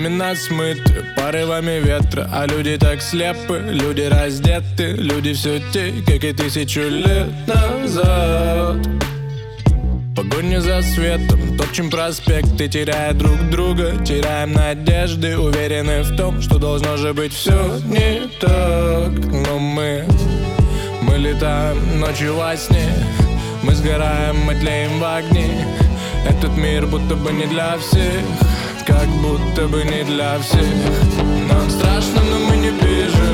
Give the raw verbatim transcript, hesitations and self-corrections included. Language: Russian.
Времена смыты порывами ветра, а люди так слепы, люди раздеты, люди все те, как и тысячу лет назад. Погоня за светом, топчем проспекты, теряя друг друга, теряем надежды, уверены в том, что должно же быть все не так. Но мы, мы летаем ночью во сне, мы сгораем, мы тлеем в огне. Этот мир будто бы не для всех, как будто бы не для всех. Нам страшно, но мы не бежим.